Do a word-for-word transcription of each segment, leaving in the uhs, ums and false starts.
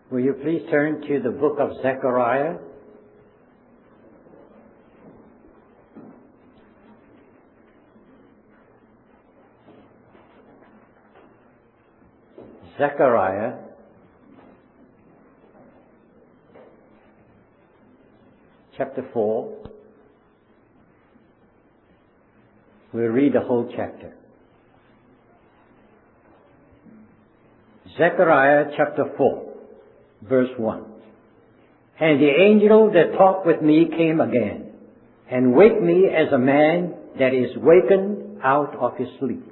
Will you please turn to the book of Zechariah? Zechariah chapter four. We'll read the whole chapter. Zechariah chapter four, verse one. And the angel that talked with me came again, and waked me as a man that is wakened out of his sleep.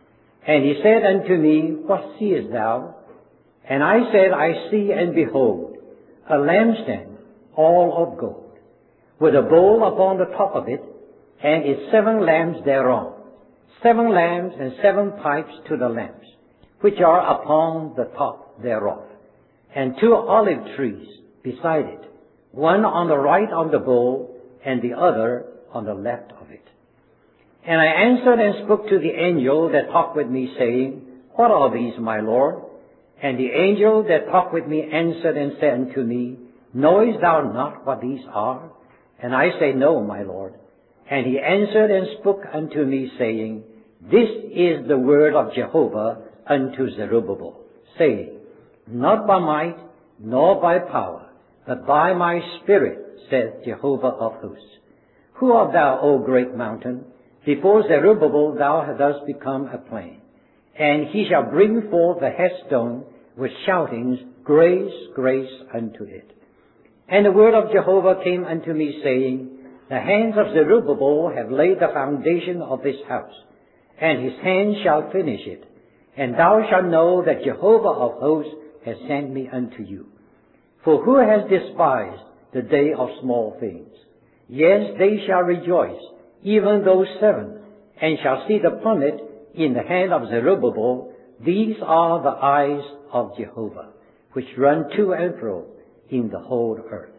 And he said unto me, What seest thou? And I said, I see and behold, a lampstand all of gold, with a bowl upon the top of it, and its seven lamps thereon, seven lamps and seven pipes to the lamps, which are upon the top thereof, and two olive trees beside it, one on the right of the bowl, and the other on the left of it. And I answered and spoke to the angel that talked with me, saying, What are these, my Lord? And the angel that talked with me answered and said unto me, Knowest thou not what these are? And I say, No, my Lord. And he answered and spoke unto me, saying, This is the word of Jehovah unto Zerubbabel, saying, Not by might, nor by power, but by my Spirit, saith Jehovah of hosts. Who art thou, O great mountain? Before Zerubbabel thou dost become a plain. And he shall bring forth the headstone with shoutings, Grace, grace unto it. And the word of Jehovah came unto me, saying, The hands of Zerubbabel have laid the foundation of this house, and his hand shall finish it. And thou shalt know that Jehovah of hosts has sent me unto you. For who has despised the day of small things? Yes, they shall rejoice, even those seven, and shall see the plummet in the hand of Zerubbabel. These are the eyes of Jehovah, which run to and fro in the whole earth.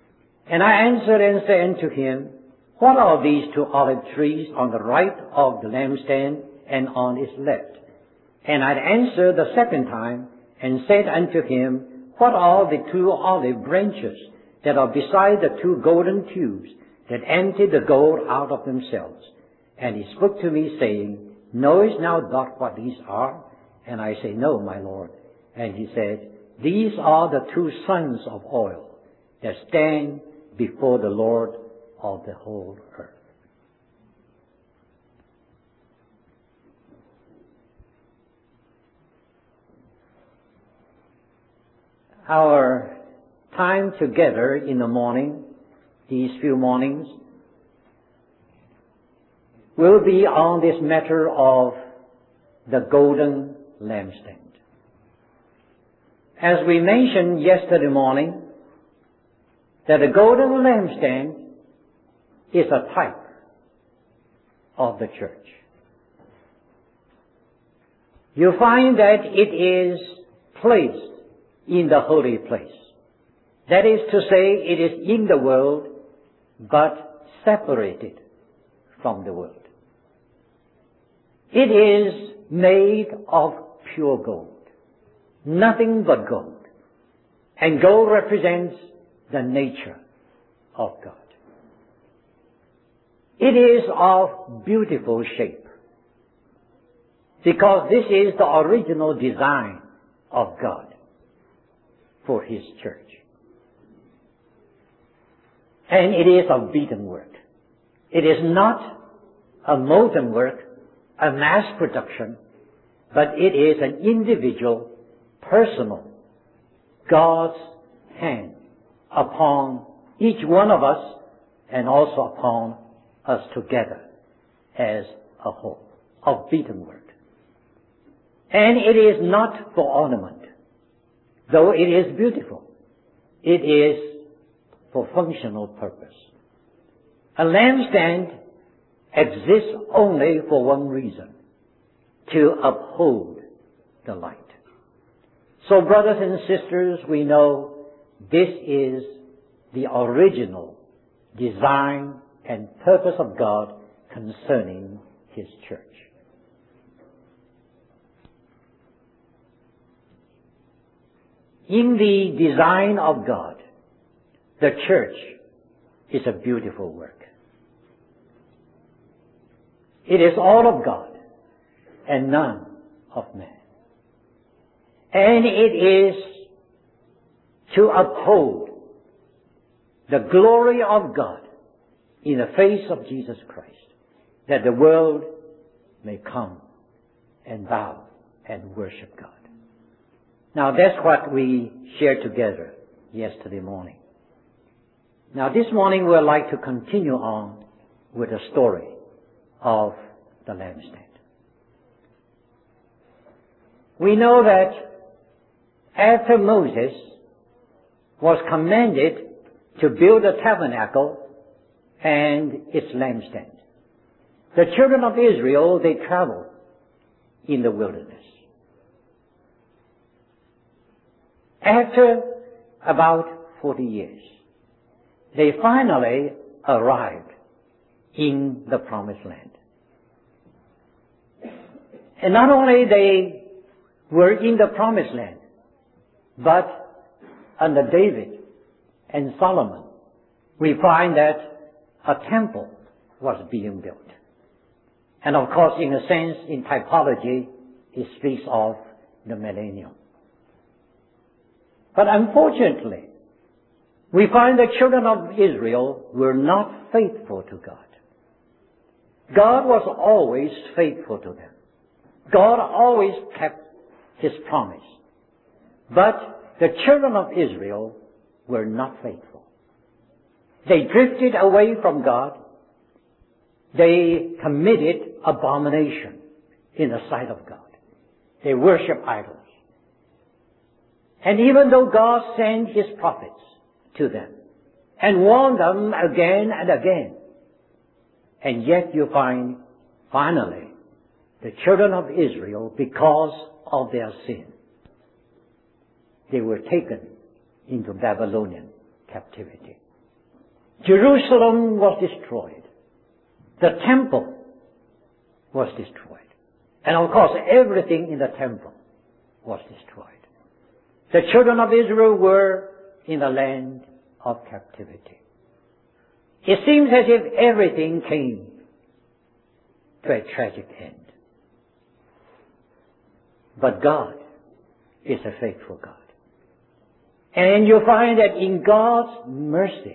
And I answered and said unto him, What are these two olive trees on the right of the lampstand and on its left? And I answered the second time and said unto him, What are the two olive branches that are beside the two golden tubes that empty the gold out of themselves? And he spoke to me, saying, Knowest thou not what these are? And I say, No, my Lord. And he said, These are the two sons of oil that stand before the Lord of the whole earth. Our time together in the morning, these few mornings, will be on this matter of the golden lampstand. As we mentioned yesterday morning, that the golden lampstand is a type of the church. You find that it is placed in the holy place. That is to say, it is in the world, but separated from the world. It is made of pure gold. Nothing but gold. And gold represents the nature of God. It is of beautiful shape, because this is the original design of God for His church. And it is of beaten work. It is not a molten work, a mass production, but it is an individual, personal, God's hand upon each one of us and also upon us together as a whole, of beaten work. And it is not for ornament, though it is beautiful. It is for functional purpose. A lampstand exists only for one reason: to uphold the light. So, brothers and sisters, we know this is the original design and purpose of God concerning His church. in the design of God, the church is a beautiful work. It is all of God and none of man. And it is to uphold the glory of God in the face of Jesus Christ, that the world may come and bow and worship God. Now that's what we shared together yesterday morning. Now this morning we'd like to continue on with the story of the lampstand. We know that after Moses was commanded to build a tabernacle and its lampstand, the children of Israel, they traveled in the wilderness. After about forty years, they finally arrived in the promised land. And not only they were in the promised land, but under David and Solomon, we find that a temple was being built. And of course, in a sense, in typology, it speaks of the millennium. But unfortunately, we find the children of Israel were not faithful to God. God was always faithful to them. God always kept His promise. But the children of Israel were not faithful. They drifted away from God. They committed abomination in the sight of God. They worshiped idols. And even though God sent His prophets to them and warned them again and again, and yet you find finally the children of Israel, because of their sin, they were taken into Babylonian captivity. Jerusalem was destroyed. The temple was destroyed. And of course, everything in the temple was destroyed. The children of Israel were in the land of captivity. It seems as if everything came to a tragic end. But God is a faithful God. And you find that in God's mercy,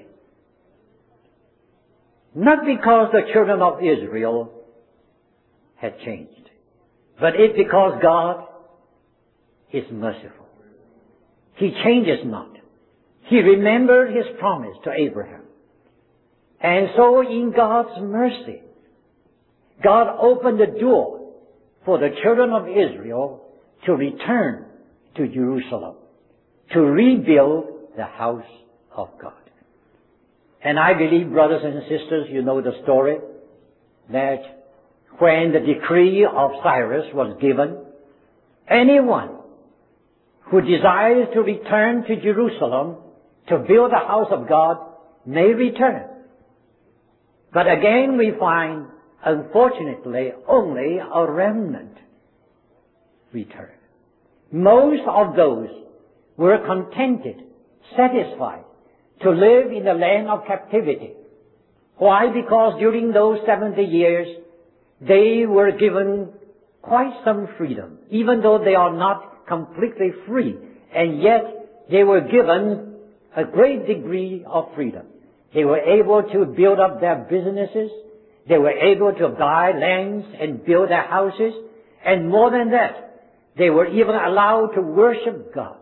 not because the children of Israel had changed, but it's because God is merciful. He changes not. He remembered His promise to Abraham. And so in God's mercy, God opened the door for the children of Israel to return to Jerusalem, to rebuild the house of God. And I believe, brothers and sisters, you know the story, that when the decree of Cyrus was given, anyone who desires to return to Jerusalem to build the house of God may return. But again we find, unfortunately, only a remnant return. Most of those were contented, satisfied to live in the land of captivity. Why? Because during those seventy years, they were given quite some freedom, even though they are not completely free, and yet they were given a great degree of freedom. They were able to build up their businesses. They were able to buy lands and build their houses. And more than that, they were even allowed to worship God.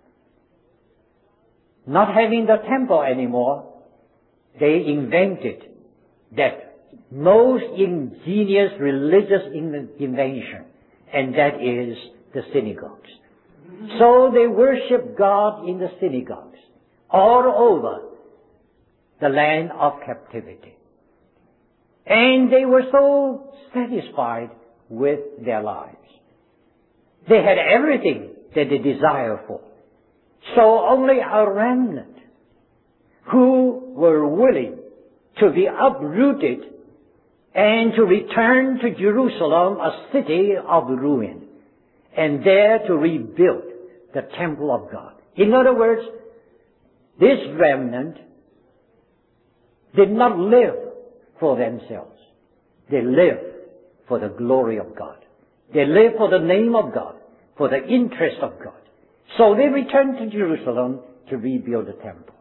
Not having the temple anymore, they invented that most ingenious religious invention, and that is the synagogues. So they worship God in the synagogues all over the land of captivity. And they were so satisfied with their lives. They had everything that they desired for. So only a remnant who were willing to be uprooted and to return to Jerusalem, a city of ruin, and there to rebuild the temple of God. In other words, this remnant did not live for themselves. They lived for the glory of God. They lived for the name of God, for the interest of God. So they returned to Jerusalem to rebuild the temple.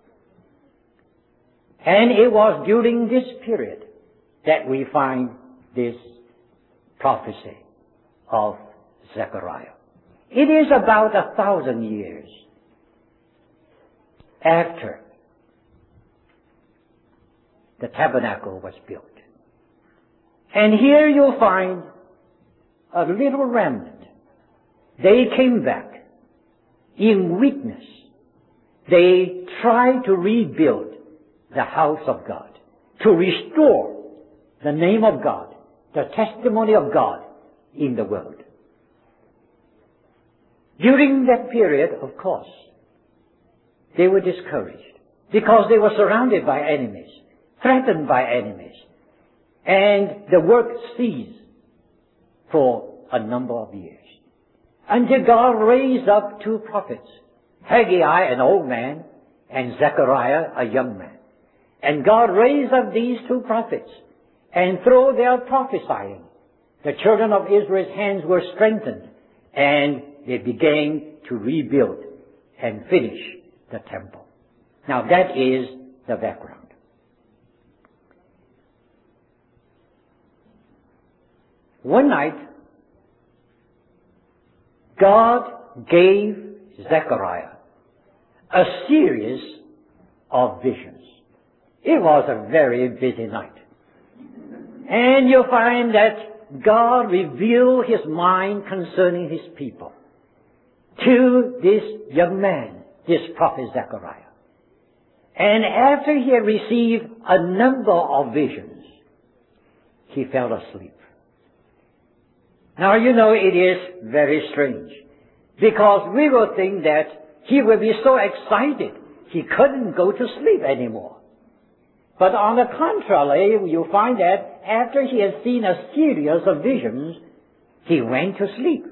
And it was during this period that we find this prophecy of Zechariah. It is about a thousand years after the tabernacle was built. And here you'll find a little remnant. They came back in weakness. They tried to rebuild the house of God, to restore the name of God, the testimony of God in the world. During that period, of course, they were discouraged because they were surrounded by enemies, threatened by enemies, and the work ceased for a number of years until God raised up two prophets, Haggai, an old man, and Zechariah, a young man. And God raised up these two prophets, and through their prophesying, the children of Israel's hands were strengthened, and they began to rebuild and finish the temple. Now that is the background. One night, God gave Zechariah a series of visions. It was a very busy night. And you'll find that God revealed His mind concerning His people to this young man, this prophet Zechariah. And after he had received a number of visions, he fell asleep. Now you know it is very strange, because we will think that he will be so excited he couldn't go to sleep anymore. But on the contrary, you find that after he had seen a series of visions, he went to sleep.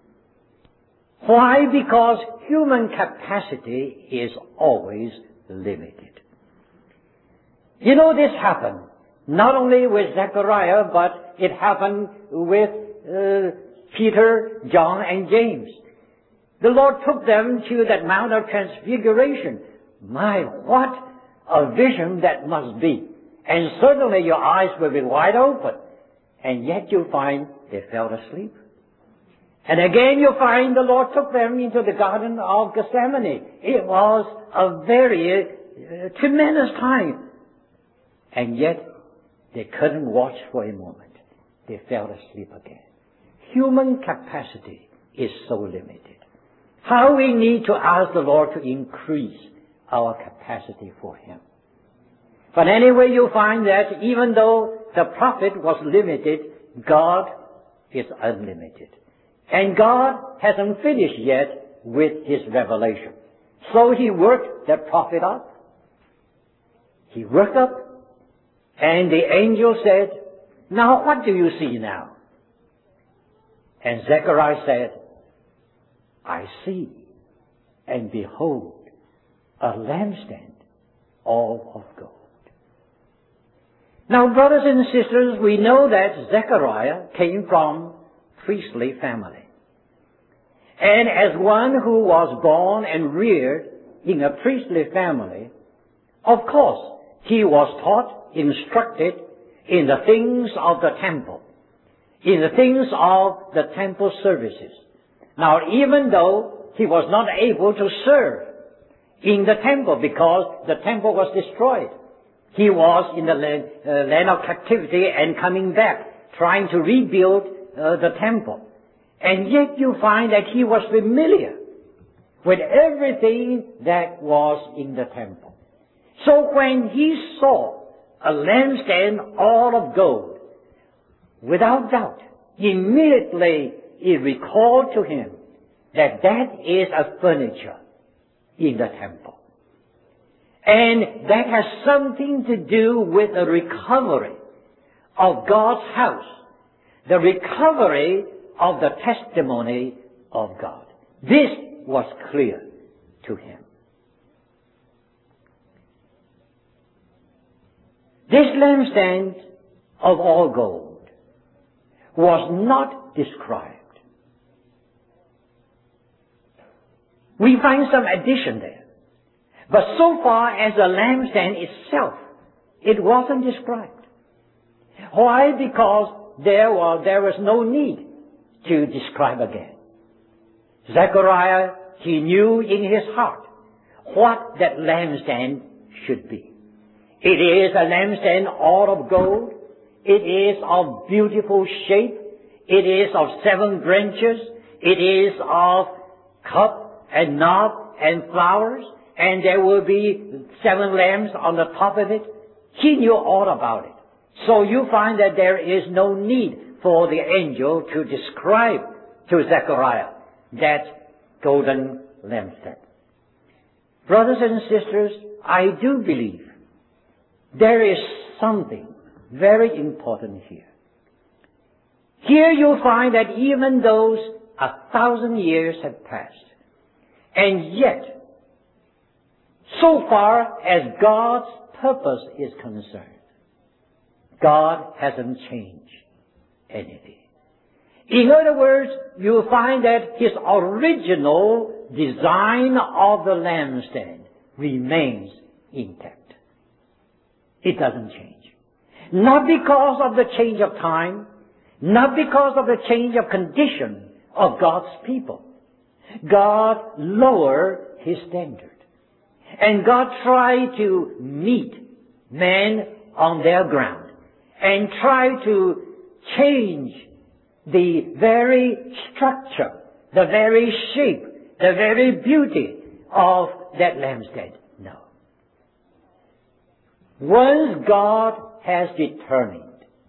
Why? Because human capacity is always limited. You know, this happened not only with Zechariah, but it happened with uh, Peter, John, and James. The Lord took them to that Mount of Transfiguration. My, what a vision that must be. And certainly your eyes will be wide open. And yet you find they fell asleep. And again you find the Lord took them into the Garden of Gethsemane. It was a very uh, tremendous time. And yet they couldn't watch for a moment. They fell asleep again. Human capacity is so limited. How we need to ask the Lord to increase our capacity for Him. But anyway, you find that even though the prophet was limited, God is unlimited. And God hasn't finished yet with His revelation. So He worked that prophet up. He worked up, and the angel said, "Now what do you see now?" And Zechariah said, "I see, and behold, a lampstand all of gold." Now, brothers and sisters, we know that Zechariah came from priestly family. And as one who was born and reared in a priestly family, of course, he was taught, instructed in the things of the temple, in the things of the temple services. Now, even though he was not able to serve in the temple because the temple was destroyed, he was in the land, uh, land of captivity and coming back, trying to rebuild uh, the temple. And yet you find that he was familiar with everything that was in the temple. So when he saw a lampstand all of gold, without doubt, immediately it recalled to him that that is a furniture in the temple. And that has something to do with the recovery of God's house, the recovery of the testimony of God. This was clear to him. This lampstand of all gold was not described. We find some addition there. But so far as the lampstand itself, it wasn't described. Why? Because there was, there was no need to describe again. Zechariah, he knew in his heart what that lampstand should be. It is a lampstand all of gold. It is of beautiful shape. It is of seven branches. It is of cup and knob and flowers. And there will be seven lamps on the top of it. He knew all about it. So you find that there is no need for the angel to describe to Zechariah that golden lampstand. Brothers and sisters, I do believe there is something very important here. Here you'll find that even those a thousand years have passed, and yet, so far as God's purpose is concerned, God hasn't changed anything. In other words, you'll find that His original design of the lampstand remains intact. It doesn't change. Not because of the change of time, not because of the change of condition of God's people. God lowered His standard. And God tried to meet men on their ground and try to change the very structure, the very shape, the very beauty of that lampstand. No. Once God has determined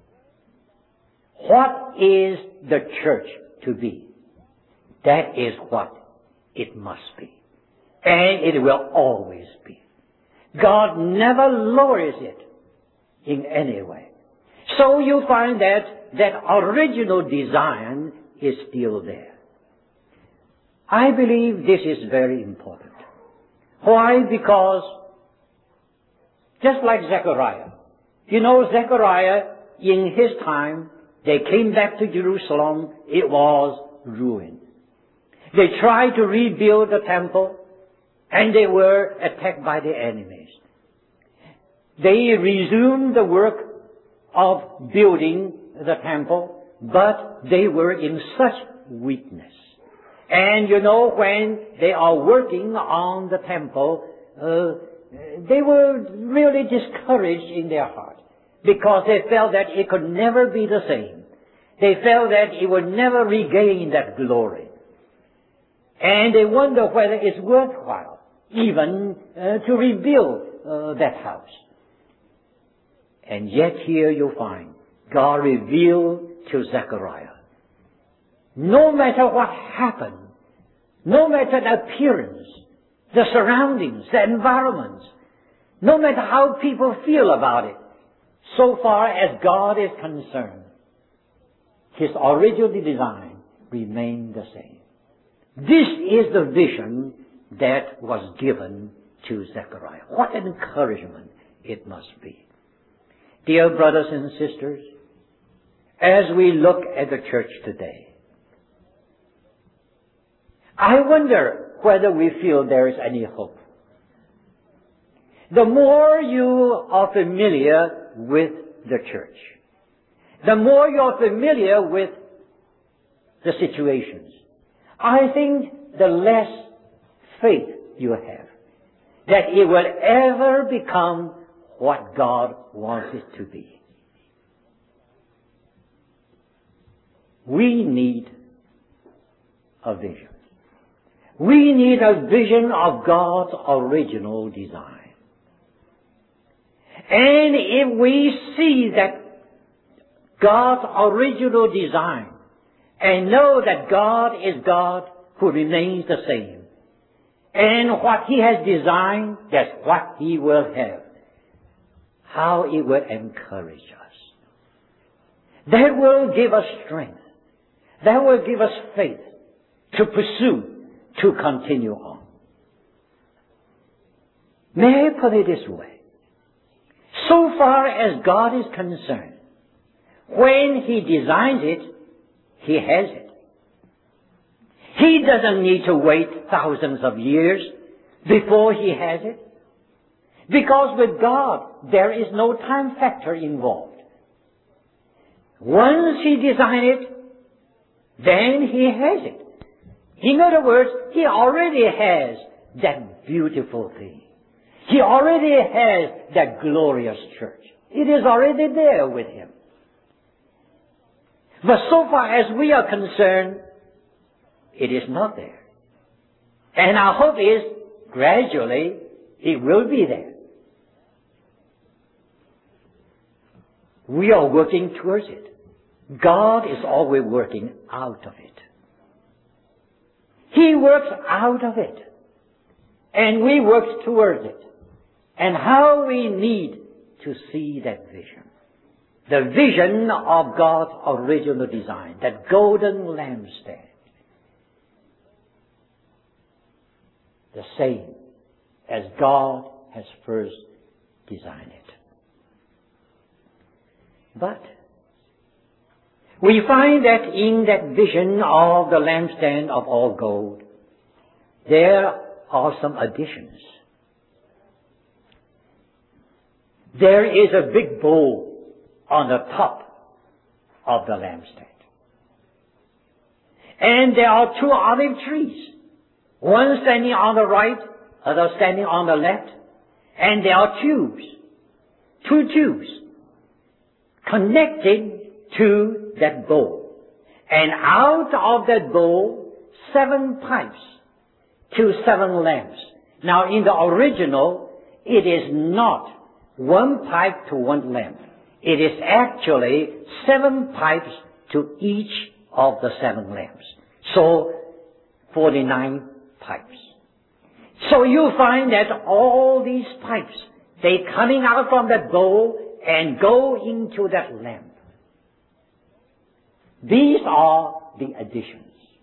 what is the church to be, that is what it must be. And it will always be. God never lowers it in any way. So you find that that original design is still there. I believe this is very important. Why? Because just like Zechariah, you know, Zechariah, in his time, they came back to Jerusalem, it was ruined. They tried to rebuild the temple, and they were attacked by the enemies. They resumed the work of building the temple, but they were in such weakness. And you know, when they are working on the temple, uh, they were really discouraged in their heart, because they felt that it could never be the same. They felt that it would never regain that glory. And they wonder whether it's worthwhile even uh, to rebuild uh, that house. And yet here you find God revealed to Zechariah, no matter what happened, no matter the appearance, the surroundings, the environments, no matter how people feel about it, so far as God is concerned, His original design remained the same. This is the vision that was given to Zechariah. What an encouragement it must be. Dear brothers and sisters, as we look at the church today, I wonder whether we feel there is any hope. The more you are familiar with the church, the more you are familiar with the situations, I think the less faith you have that it will ever become what God wants it to be. We need a vision. We need a vision of God's original design. And if we see that God's original design and know that God is God who remains the same, and what He has designed, that's what He will have, how it will encourage us. That will give us strength. That will give us faith to pursue, to continue on. May I put it this way? So far as God is concerned, when He designs it, He has it. He doesn't need to wait thousands of years before He has it. Because with God, there is no time factor involved. Once He designed it, then He has it. In other words, He already has that beautiful thing. He already has that glorious church. It is already there with Him. But so far as we are concerned, it is not there. And our hope is, gradually, it will be there. We are working towards it. God is always working out of it. He works out of it. And we work towards it. And how we need to see that vision. The vision of God's original design. That golden lampstand. The same as God has first designed it. But we find that in that vision of the lampstand of all gold, there are some additions. There is a big bowl on the top of the lampstand. And there are two olive trees. One standing on the right, other standing on the left. And there are tubes. Two tubes. Connected to that bowl. And out of that bowl, seven pipes to seven lamps. Now in the original, it is not one pipe to one lamp. It is actually seven pipes to each of the seven lamps. So, forty-nine pipes. So you find that all these pipes, they coming out from that bowl and go into that lamp. These are the additions.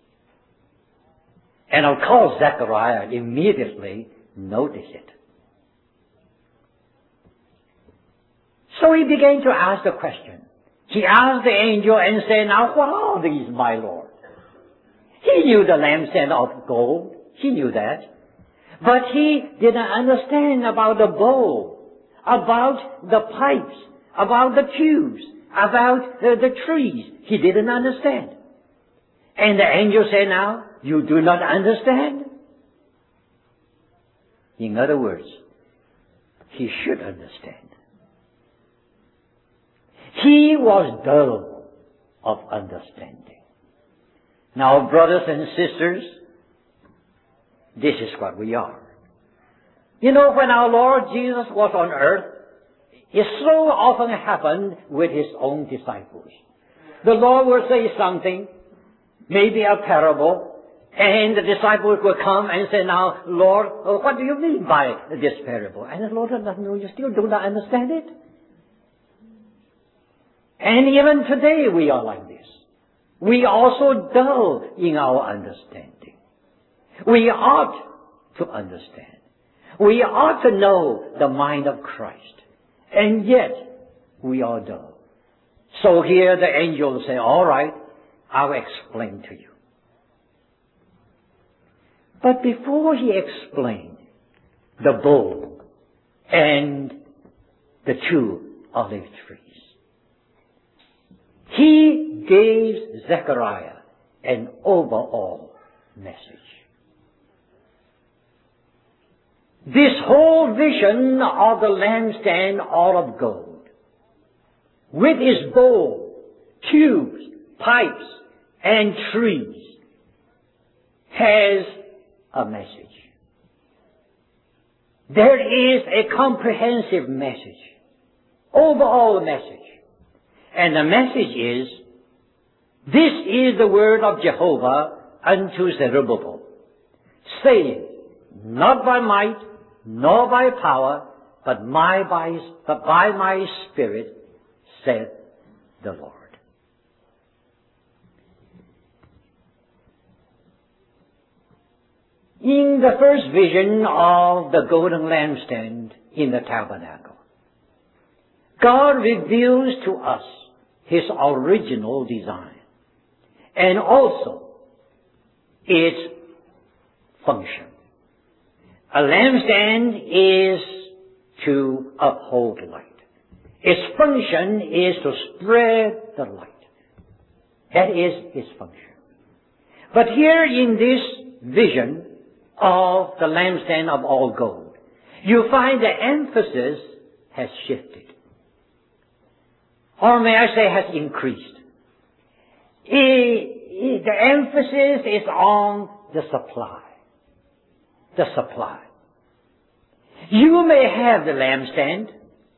And of course Zechariah immediately noticed it. So he began to ask the question. He asked the angel and said, now what are these, my Lord? He knew the lampstand of gold. He knew that. But he didn't understand about the bowl, about the pipes, about the tubes, about the, the trees. He didn't understand. And the angel said, now, you do not understand? In other words, he should understand. He was dull of understanding. Now, brothers and sisters, this is what we are. You know, when our Lord Jesus was on earth, it so often happened with His own disciples. The Lord would say something, maybe a parable, and the disciples would come and say, now, Lord, what do you mean by this parable? And the Lord said, no, you still do not understand it. And even today we are like this. We are also dull in our understanding. We ought to understand. We ought to know the mind of Christ. And yet, we are dull. So here the angel say, all right, I'll explain to you. But before he explained the bowl and the two olive trees, he gave Zechariah an overall message. This whole vision of the lampstand all of gold, with its bowl, tubes, pipes, and trees, has a message. There is a comprehensive message, overall message. And the message is, this is the word of Jehovah unto Zerubbabel, saying, not by might, nor by power, but my by, but by my Spirit, saith the Lord. In the first vision of the golden lampstand in the tabernacle, God reveals to us His original design and also its function. A lampstand is to uphold light. Its function is to spread the light. That is its function. But here in this vision of the lampstand of all gold, you find the emphasis has shifted. Or may I say has increased. It, it, the emphasis is on the supply. The supply. You may have the lampstand.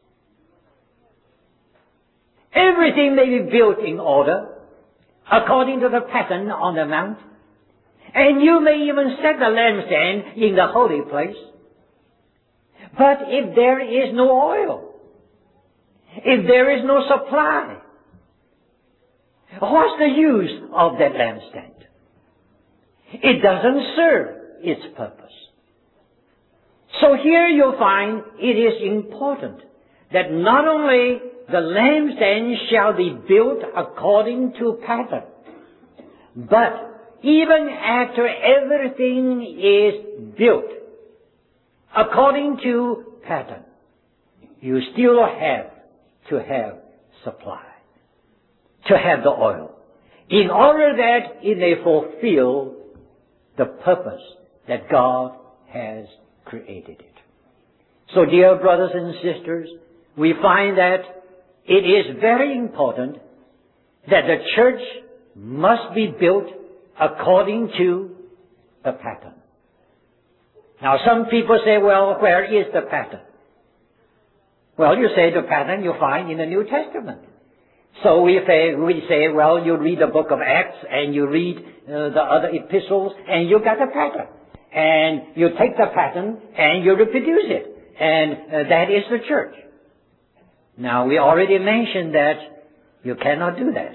Everything may be built in order according to the pattern on the mount. And you may even set the lampstand in the holy place. But if there is no oil, if there is no supply, what's the use of that lampstand? It doesn't serve its purpose. So here you'll find it is important that not only the lampstand shall be built according to pattern, but even after everything is built according to pattern, you still have to have supply, to have the oil, in order that it may fulfill the purpose that God has created it. So, dear brothers and sisters, we find that it is very important that the church must be built according to the pattern. Now, some people say, well, where is the pattern? Well, you say the pattern you find in the New Testament. So we say, we say, well, you read the book of Acts and you read uh, the other epistles and you got a pattern. And you take the pattern and you reproduce it. And uh, that is the church. Now, we already mentioned that you cannot do that.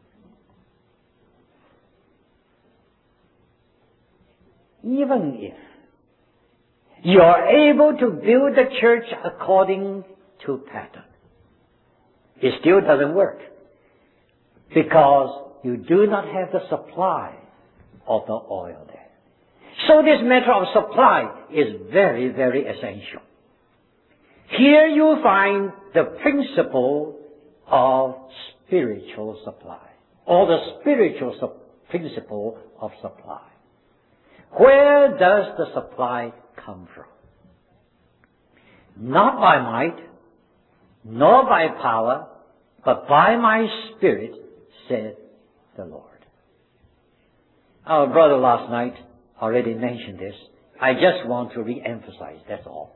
Even if you are able to build the church according to pattern, it still doesn't work because you do not have the supply of the oil there. So this matter of supply is very, very essential. Here you find the principle of spiritual supply, or the spiritual su- principle of supply. Where does the supply come from? Not by might, nor by power, but by my Spirit, said the Lord. Our brother last night already mentioned this. I just want to re-emphasize, that's all.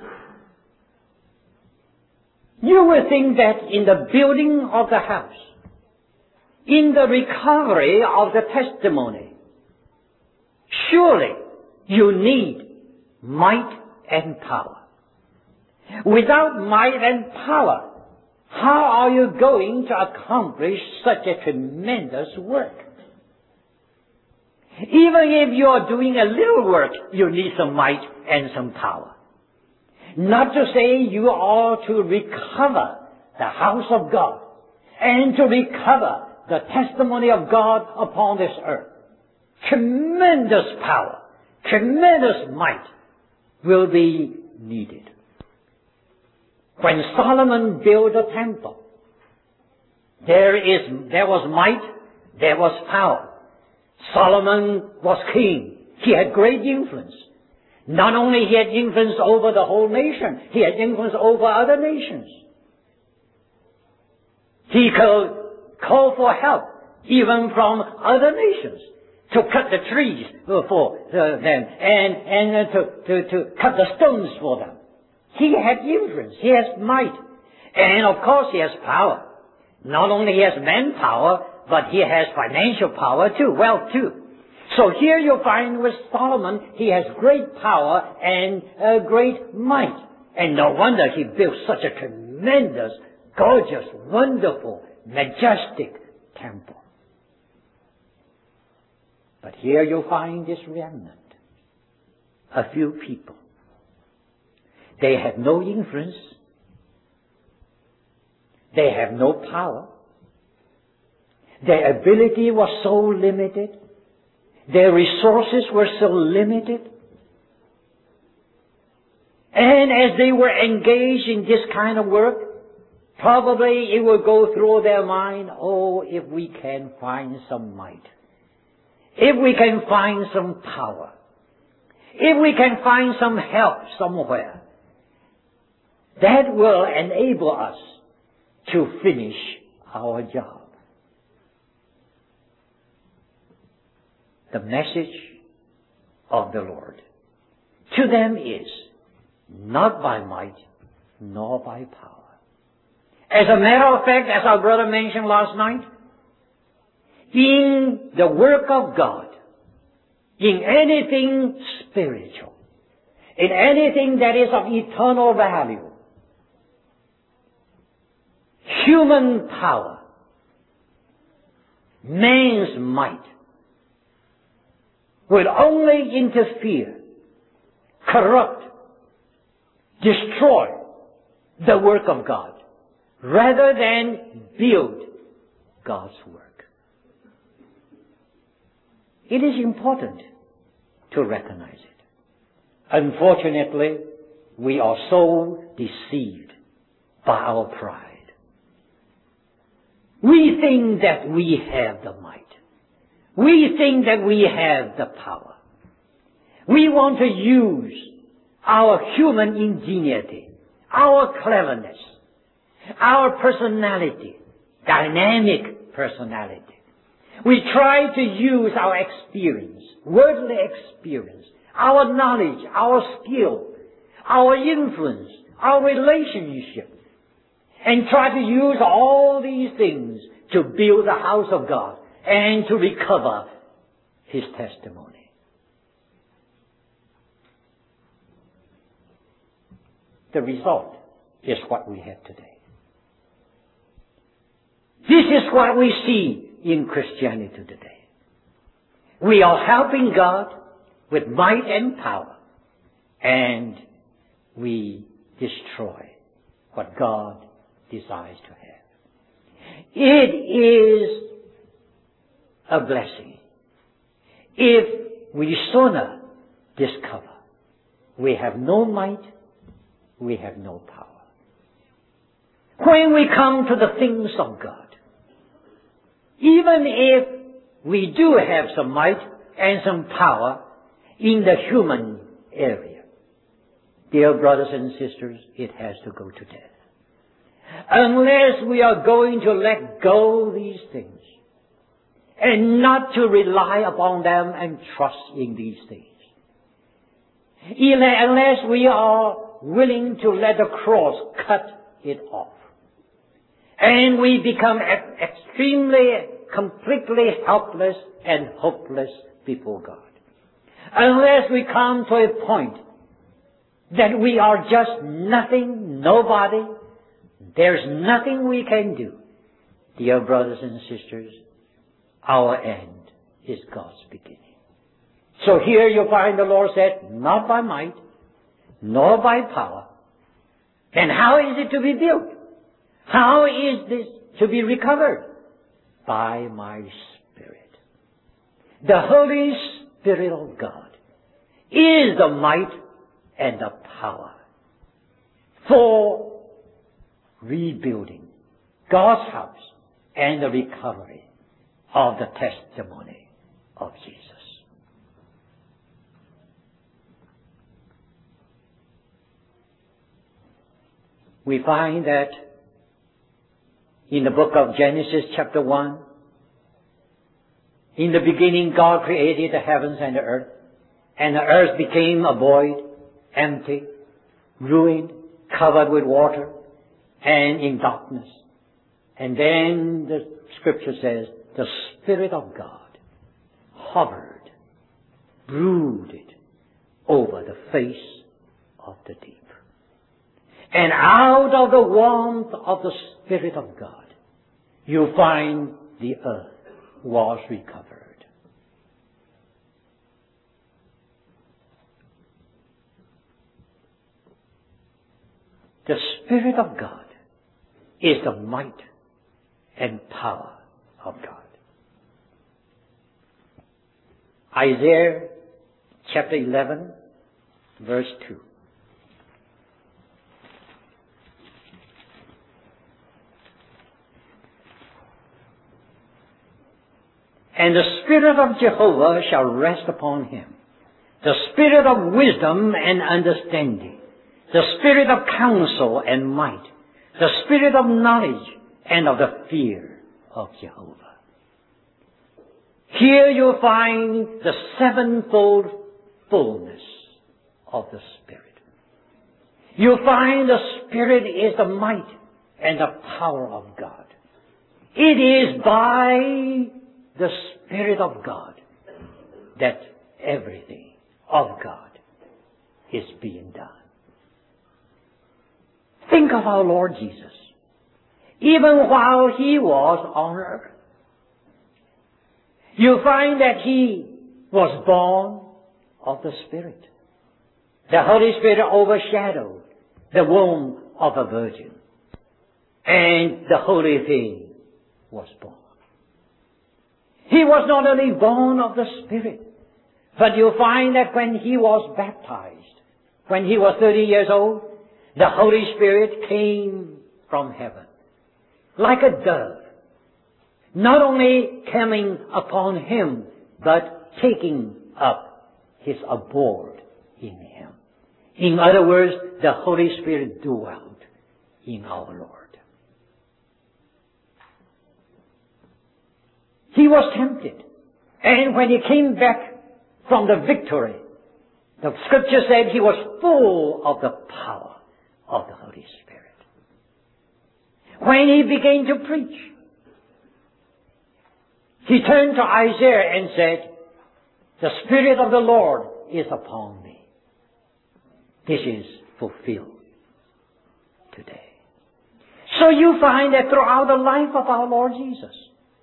You will think that in the building of the house, in the recovery of the testimony, surely you need might and power. Without might and power, how are you going to accomplish such a tremendous work? Even if you are doing a little work, you need some might and some power. Not to say you are to recover the house of God and to recover the testimony of God upon this earth. Tremendous power, tremendous might will be needed. When Solomon built the temple, there is, there was might, there was power. Solomon was king. He had great influence. Not only he had influence over the whole nation, he had influence over other nations. He could call for help even from other nations to cut the trees for them and, and to, to, to cut the stones for them. He had influence. He has might. And of course he has power. Not only he has manpower, but he has financial power too, wealth too. So here you find with Solomon, he has great power and uh, great might. And no wonder he built such a tremendous, gorgeous, wonderful, majestic temple. But here you find this remnant. a few people. They have no influence. They have no power. Their ability was so limited. Their resources were so limited. And as they were engaged in this kind of work, probably it will go through their mind, oh, if we can find some might, if we can find some power, if we can find some help somewhere, that will enable us to finish our job. The message of the Lord to them is, not by might, nor by power. As a matter of fact, as our brother mentioned last night, in the work of God, in anything spiritual, in anything that is of eternal value, human power, man's might, will only interfere, corrupt, destroy the work of God, rather than build God's work. It is important to recognize it. Unfortunately, we are so deceived by our pride. We think that we have the might. We think that we have the power. We want to use our human ingenuity, our cleverness, our personality, dynamic personality. We try to use our experience, worldly experience, our knowledge, our skill, our influence, our relationship, and try to use all these things to build the house of God and to recover His testimony. The result is what we have today. This is what we see in Christianity today. We are helping God with might and power, and we destroy what God desires to have. It is a blessing if we sooner discover we have no might, we have no power. When we come to the things of God, even if we do have some might and some power in the human area, dear brothers and sisters, it has to go to death. Unless we are going to let go of these things and not to rely upon them and trust in these things. Unless we are willing to let the cross cut it off. And we become extremely, completely helpless and hopeless before God. Unless we come to a point that we are just nothing, nobody, there's nothing we can do. Dear brothers and sisters, our end is God's beginning. So here you find the Lord said, not by might, nor by power. Then how is it to be built? How is this to be recovered? By my Spirit. The Holy Spirit of God is the might and the power for rebuilding God's house and the recovery of the testimony of Jesus. We find that in the book of Genesis chapter one, in the beginning God created the heavens and the earth, and the earth became a void, empty, ruined, covered with water, and in darkness. And then the scripture says, the Spirit of God hovered, brooded over the face of the deep. And out of the warmth of the Spirit of God, you find the earth was recovered. The Spirit of God is the might and power of God. Isaiah chapter eleven, verse two. And the Spirit of Jehovah shall rest upon him, the Spirit of wisdom and understanding, the Spirit of counsel and might, the Spirit of knowledge and of the fear of Jehovah. Here you find the sevenfold fullness of the Spirit. You find the Spirit is the might and the power of God. It is by the Spirit of God that everything of God is being done. Think of our Lord Jesus. Even while He was on earth, you find that He was born of the Spirit. The Holy Spirit overshadowed the womb of a virgin, and the Holy Thing was born. He was not only born of the Spirit, but you find that when He was baptized, when He was thirty years old, the Holy Spirit came from heaven like a dove, not only coming upon Him, but taking up His abode in Him. In other words, the Holy Spirit dwelt in our Lord. He was tempted, and when He came back from the victory, the Scripture said He was full of the power of the Holy Spirit. When He began to preach, He turned to Isaiah and said, "The Spirit of the Lord is upon me." This is fulfilled today. So you find that throughout the life of our Lord Jesus,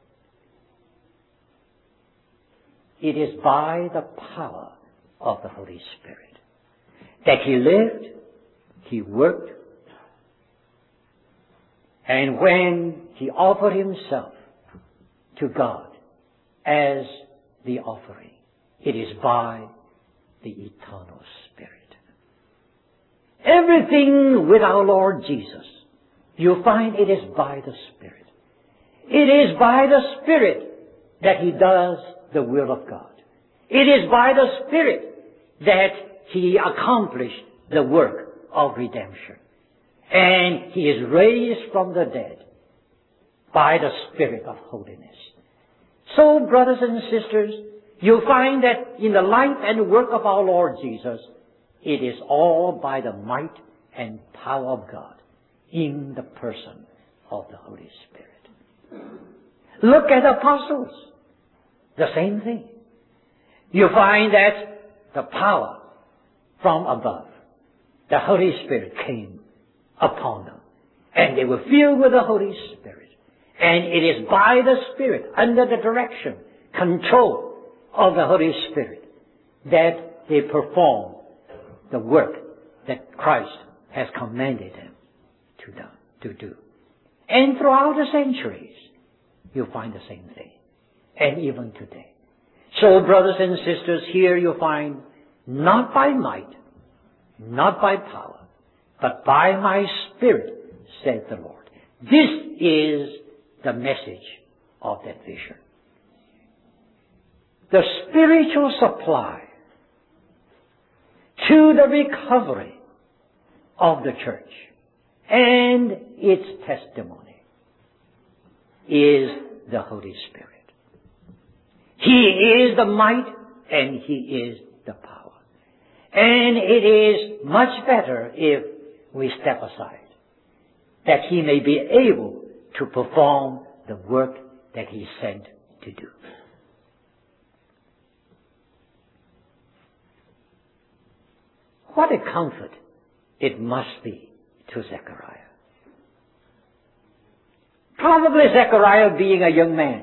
it is by the power of the Holy Spirit that He lived, He worked, and when He offered Himself to God as the offering, it is by the eternal Spirit. Everything with our Lord Jesus, you find it is by the Spirit. It is by the Spirit that He does the will of God. It is by the Spirit that He accomplished the work of redemption. And He is raised from the dead by the Spirit of holiness. So, brothers and sisters, you find that in the life and work of our Lord Jesus, it is all by the might and power of God in the person of the Holy Spirit. Look at the apostles. The same thing. You find that the power from above, the Holy Spirit came upon them. And they were filled with the Holy Spirit. And it is by the Spirit, under the direction, control of the Holy Spirit, that they perform the work that Christ has commanded them to do. To do. And throughout the centuries, you find the same thing. And even today. So, brothers and sisters, here you find, not by might, not by power, but by my Spirit, said the Lord. This is the message of that vision. The spiritual supply to the recovery of the church and its testimony is the Holy Spirit. He is the might and He is the power. And it is much better if we step aside, that He may be able to perform the work that He sent to do. What a comfort it must be to Zechariah. Probably Zechariah, being a young man,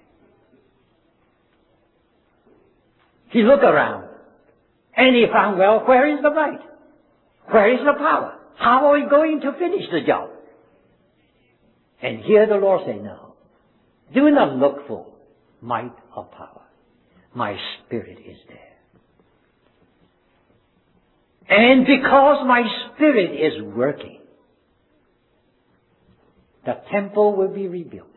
he looked around and he found, well, where is the might? Where is the power? How are we going to finish the job? And here the Lord said, no, do not look for might or power. My Spirit is there. And because my Spirit is working, the temple will be rebuilt.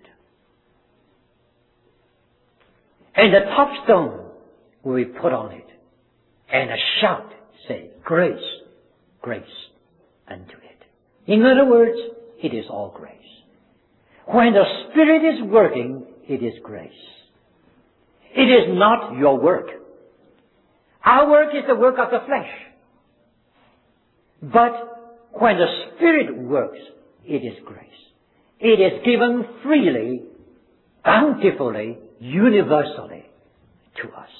And the top stone will be put on it. And a shout say, grace, grace unto it. In other words, it is all grace. When the Spirit is working, it is grace. It is not your work. Our work is the work of the flesh. But when the Spirit works, it is grace. It is given freely, bountifully, universally to us.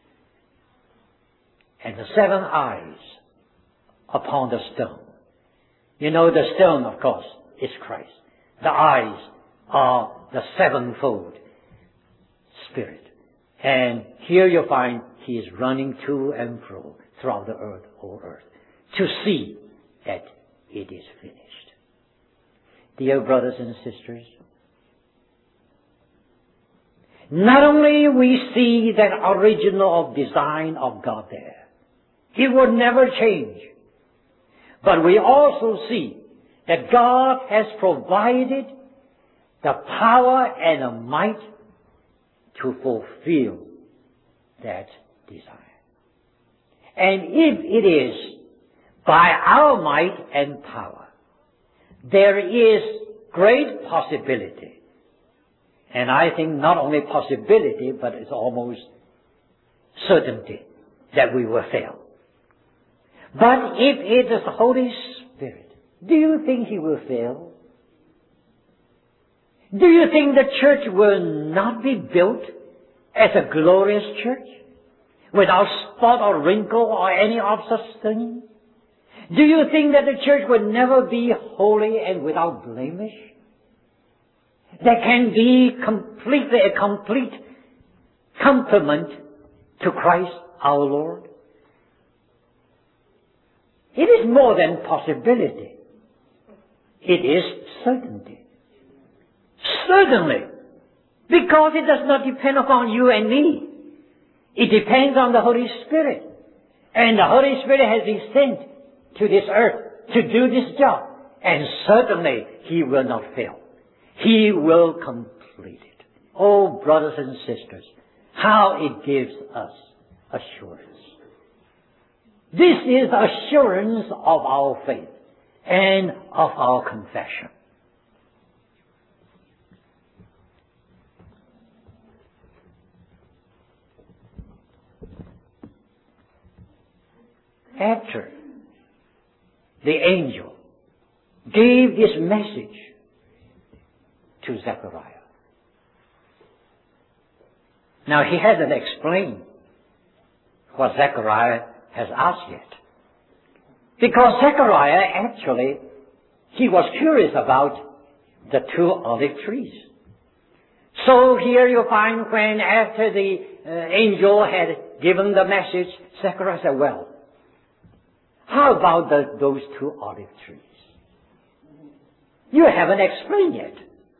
And the seven eyes upon the stone. You know, the stone, of course, is Christ. The eyes are the sevenfold Spirit. And here you find He is running to and fro throughout the earth, whole earth, to see that it is finished. Dear brothers and sisters, not only we see that original design of God there, it will never change, but we also see that God has provided the power and the might to fulfill that desire. And if it is by our might and power, there is great possibility. And I think not only possibility, but it's almost certainty that we will fail. But if it is the Holy Spirit, do you think He will fail? Do you think the church will not be built as a glorious church, without spot or wrinkle or any of such thing? Do you think that the church will never be holy and without blemish? There can be completely a complete complement to Christ our Lord? It is more than possibility. It is certainty. Certainly. Because it does not depend upon you and me. It depends on the Holy Spirit. And the Holy Spirit has been sent to this earth to do this job. And certainly He will not fail. He will complete it. Oh, brothers and sisters, how it gives us assurance. This is the assurance of our faith and of our confession. After the angel gave this message to Zechariah. Now, he hasn't explained what Zechariah has asked yet. Because Zechariah actually, he was curious about the two olive trees. So here you find when after the uh, angel had given the message, Zechariah said, well, how about the, those two olive trees? You haven't explained yet.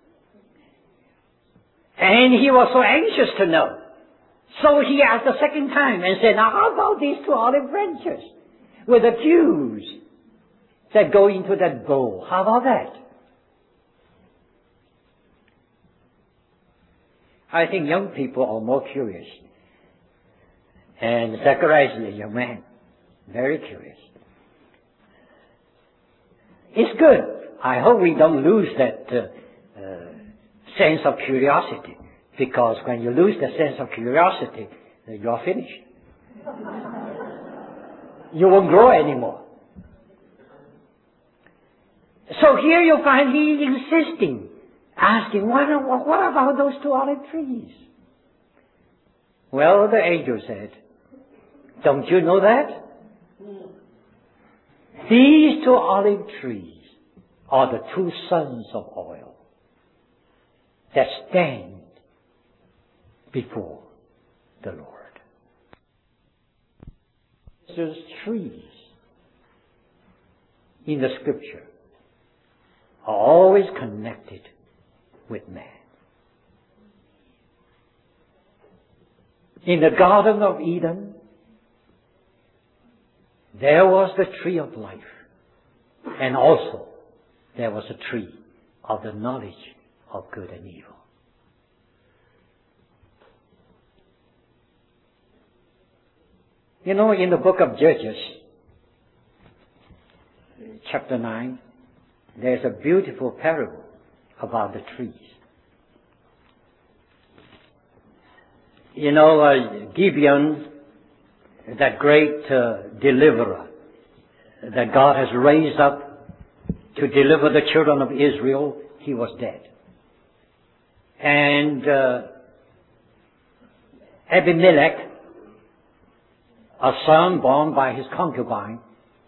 And he was so anxious to know. So he asked a second time and said, now how about these two olive branches with the dews that go into that bowl? How about that? I think young people are more curious. And Zechariah is a young man. Very curious. It's good. I hope we don't lose that uh, uh, sense of curiosity. Because when you lose the sense of curiosity, you are finished. You won't grow anymore. So here you find he insisting, asking, what, what about those two olive trees? Well, the angel said, don't you know that? These two olive trees are the two sons of oil that stand before the Lord. Those trees in the Scripture are always connected with man. In the Garden of Eden, there was the tree of life, and also there was a tree of the knowledge of good and evil. You know, in the book of Judges, chapter nine, there's a beautiful parable about the trees. You know, uh, Gibeon, that great uh, deliverer that God has raised up to deliver the children of Israel, he was dead. And uh, Abimelech, a son born by his concubine,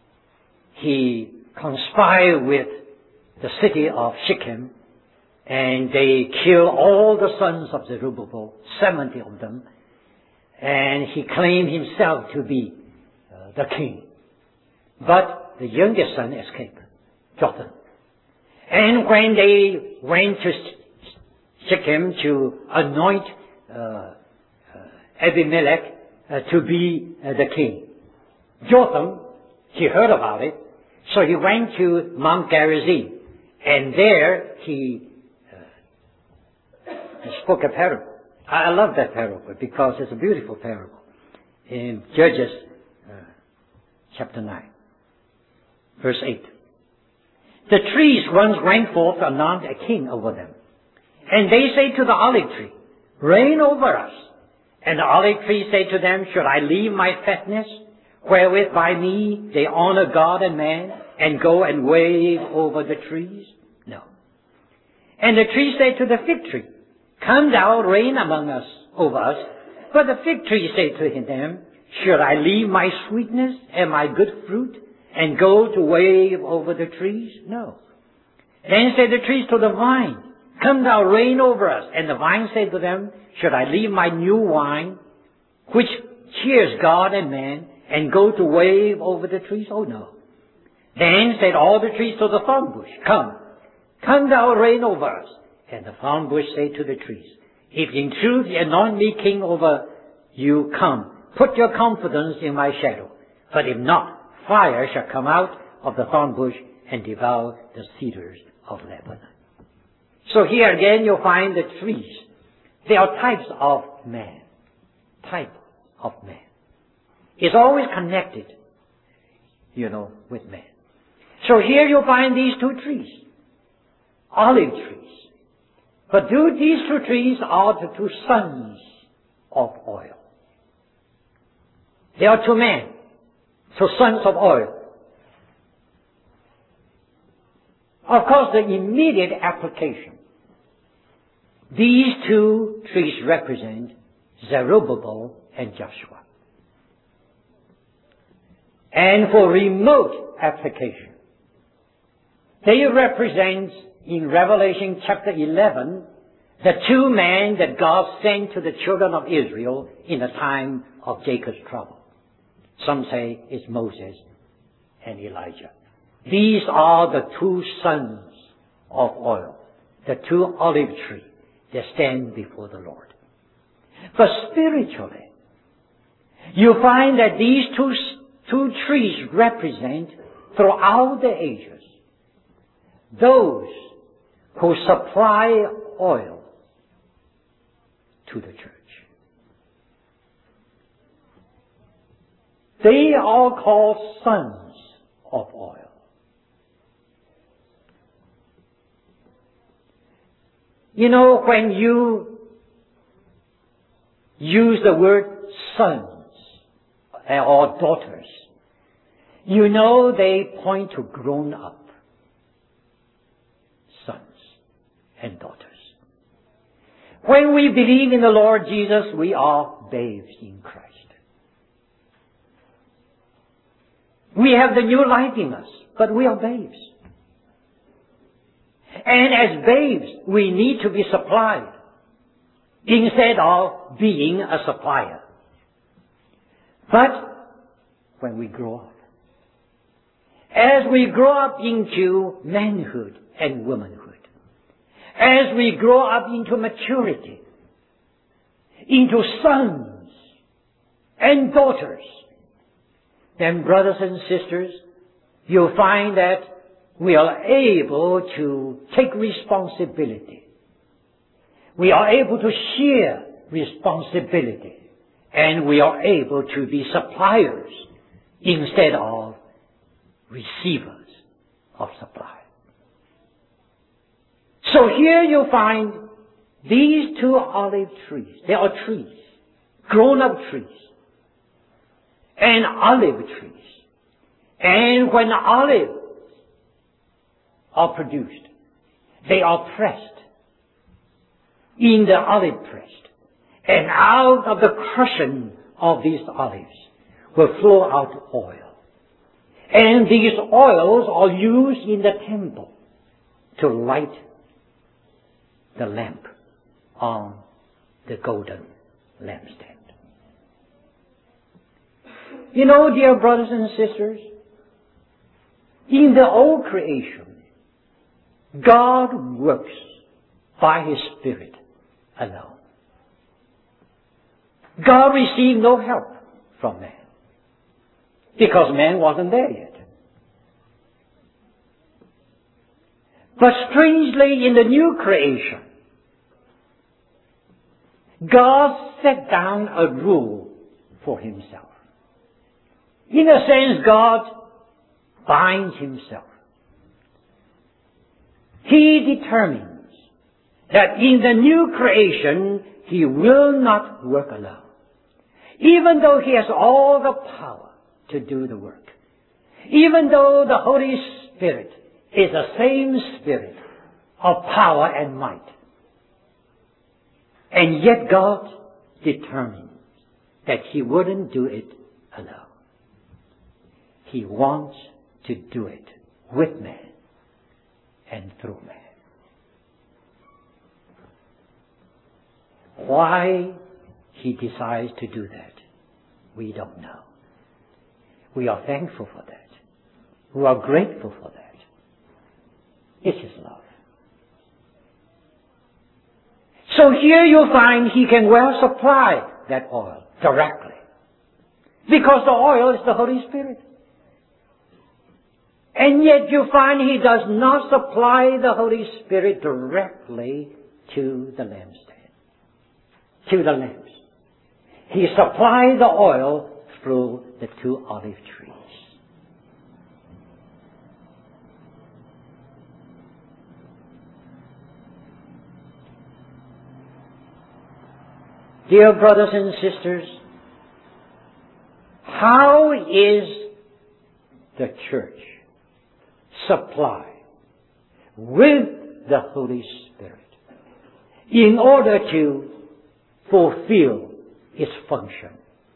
he conspired with the city of Shechem, and they killed all the sons of Zerubbabel, seventy of them, and he claimed himself to be uh, the king. But the youngest son escaped, Jotham. And when they went to Shechem to anoint uh, uh, Abimelech uh, to be uh, the king, Jotham, he heard about it, so he went to Mount Gerizim, and there he uh, spoke a parable. I love that parable because it's a beautiful parable. In Judges uh, chapter nine, verse eight. The trees once went forth to anoint a king over them. And they say to the olive tree, reign over us. And the olive tree said to them, should I leave my fatness, wherewith by me they honor God and man, and go and wave over the trees? No. And the tree said to the fig tree, come thou, reign among us, over us. But the fig tree said to them, should I leave my sweetness and my good fruit, and go to wave over the trees? No. Then said the trees to the vine, come thou, reign over us. And the vine said to them, should I leave my new wine, which cheers God and man, and go to wave over the trees? Oh no. Then said all the trees to the thorn bush, come, come thou, reign over us. And the thorn bush said to the trees, if in truth ye anoint me king over you, come, put your confidence in my shadow. But if not, fire shall come out of the thorn bush and devour the cedars of Lebanon. So here again you'll find the trees. They are types of man. Type of man. It's always connected, you know, with man. So here you'll find these two trees. Olive trees. But do these two trees are the two sons of oil. They are two men. So sons of oil. Of course, the immediate application. These two trees represent Zerubbabel and Joshua. And for remote application, they represent, in Revelation chapter eleven, the two men that God sent to the children of Israel in the time of Jacob's trouble. Some say it's Moses and Elijah. These are the two sons of oil, the two olive trees that stand before the Lord. But spiritually, you find that these two, two trees represent, throughout the ages, those who supply oil to the church. They are called sons of oil. You know, when you use the word sons or daughters, you know they point to grown up sons and daughters. When we believe in the Lord Jesus, we are babes in Christ. We have the new life in us, but we are babes. And as babes, we need to be supplied instead of being a supplier. But when we grow up, as we grow up into manhood and womanhood, as we grow up into maturity, into sons and daughters, then, brothers and sisters, you'll find that we are able to take responsibility. We are able to share responsibility. And we are able to be suppliers instead of receivers of supply. So here you find these two olive trees. They are trees, grown-up trees, and olive trees. And when olives are produced, they are pressed in the olive press. And out of the crushing of these olives will flow out oil. And these oils are used in the temple to light the lamp on the golden lampstand. You know, dear brothers and sisters, in the old creation, God works by His Spirit alone. God received no help from man, because man wasn't there yet. But strangely, in the new creation, God set down a rule for Himself. In a sense, God binds Himself. He determines that in the new creation, He will not work alone. Even though He has all the power to do the work. Even though the Holy Spirit is the same Spirit of power and might. And yet God determined that He wouldn't do it alone. He wants to do it with man and through man. Why He decides to do that, we don't know. We are thankful for that. We are grateful for that. It's His love. So here you'll find He can well supply that oil directly. Because the oil is the Holy Spirit. And yet you find He does not supply the Holy Spirit directly to the lampstand, to the lamps. He supplies the oil through the two olive trees. Dear brothers and sisters, how is the church supplied with the Holy Spirit in order to fulfill its function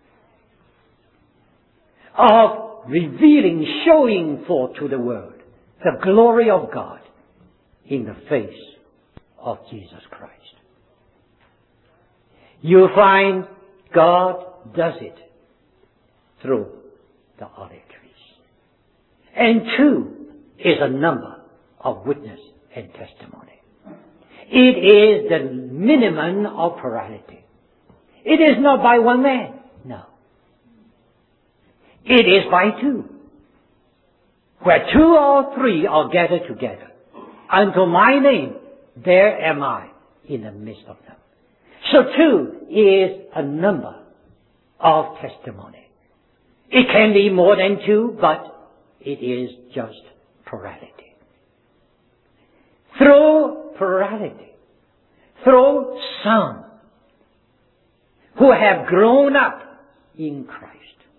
of revealing, showing forth to the world the glory of God in the face of Jesus Christ? You find God does it through the olive trees. And two is a number of witness and testimony. It is the minimum of plurality. It is not by one man. No. It is by two. Where two or three are gathered together. Unto my name, there am I in the midst of them. So two is a number of testimony. It can be more than two, but it is just plurality. Through plurality, through some who have grown up in Christ,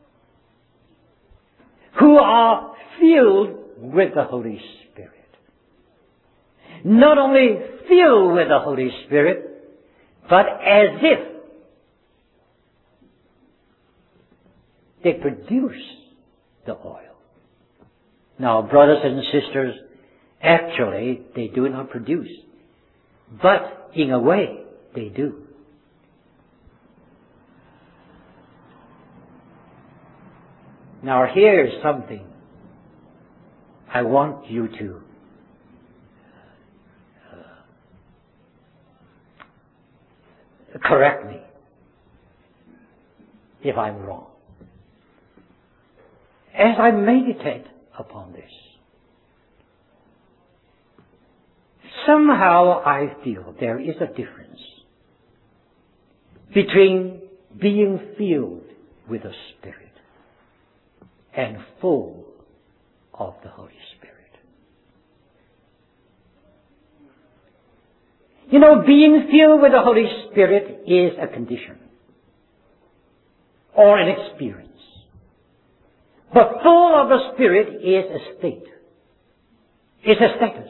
who are filled with the Holy Spirit. Not only filled with the Holy Spirit, but as if they produce the oil. Now, brothers and sisters, actually, they do not produce. But, in a way, they do. Now, here is something I want you to uh, correct me if I'm wrong. As I meditate upon this, somehow I feel there is a difference between being filled with the Spirit and full of the Holy Spirit. You know, being filled with the Holy Spirit is a condition or an experience. But full of the Spirit is a state. It's a status.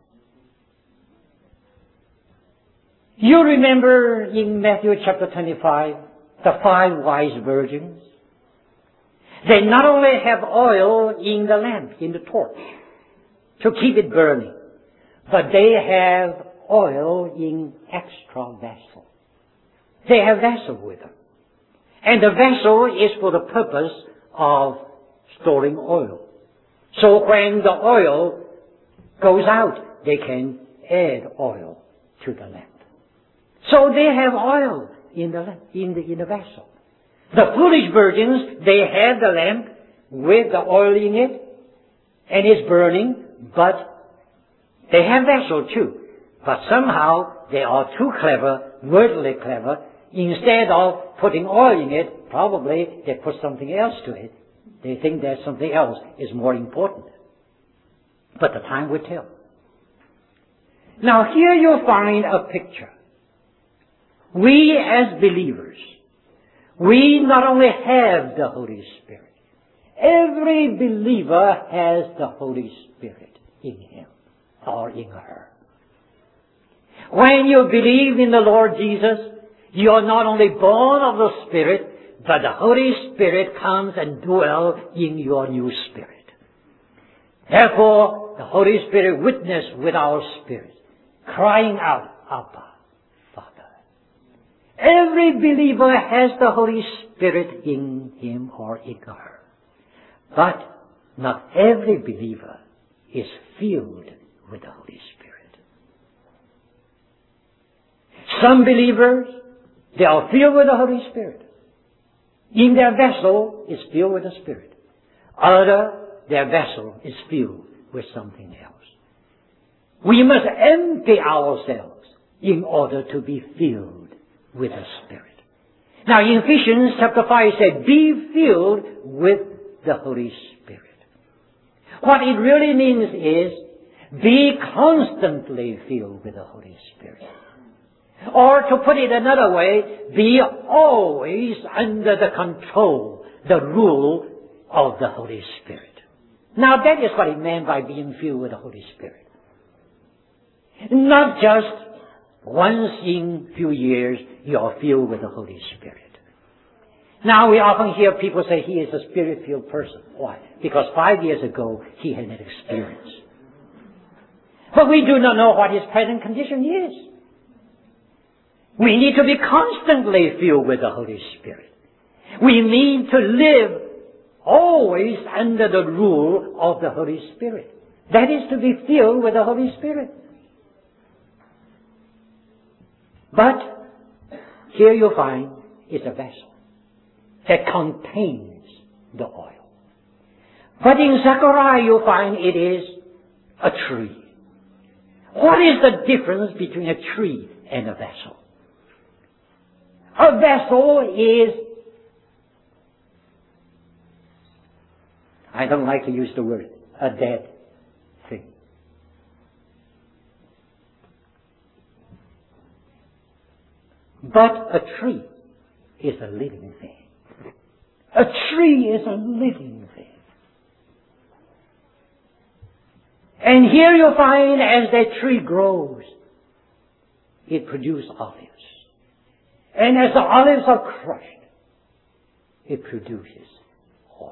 You remember in Matthew chapter twenty-five, the five wise virgins? They not only have oil in the lamp, in the torch, to keep it burning, but they have oil in extra vessel. They have vessel with them. And the vessel is for the purpose of storing oil. So when the oil goes out, they can add oil to the lamp. So they have oil in the lamp, in the, in the vessel. The foolish virgins, they have the lamp with the oil in it, and it's burning, but they have vessel too. But somehow they are too clever, worldly clever. Instead of putting oil in it, probably they put something else to it. They think that something else is more important. But the time will tell. Now here you'll find a picture. We as believers, we not only have the Holy Spirit, every believer has the Holy Spirit in him or in her. When you believe in the Lord Jesus, you are not only born of the Spirit, but the Holy Spirit comes and dwells in your new spirit. Therefore, the Holy Spirit witnessed with our spirit, crying out, Abba, Father. Every believer has the Holy Spirit in him or in her. But not every believer is filled with the Holy Spirit. Some believers, they are filled with the Holy Spirit. In their vessel is filled with the Spirit. Other, their vessel is filled with something else. We must empty ourselves in order to be filled with the Spirit. Now in Ephesians chapter five it said, be filled with the Holy Spirit. What it really means is, be constantly filled with the Holy Spirit. Or to put it another way, be always under the control, the rule of the Holy Spirit. Now that is what it meant by being filled with the Holy Spirit. Not just once in a few years you are filled with the Holy Spirit. Now we often hear people say he is a Spirit-filled person. Why? Because five years ago he had an experience. But we do not know what his present condition is. We need to be constantly filled with the Holy Spirit. We need to live always under the rule of the Holy Spirit. That is to be filled with the Holy Spirit. But here you find is a vessel that contains the oil. But in Zechariah you find it is a tree. What is the difference between a tree and a vessel? A vessel is, I don't like to use the word, a dead thing. But a tree is a living thing. A tree is a living thing. And here you find as that tree grows, it produces olives. And as the olives are crushed, it produces oil.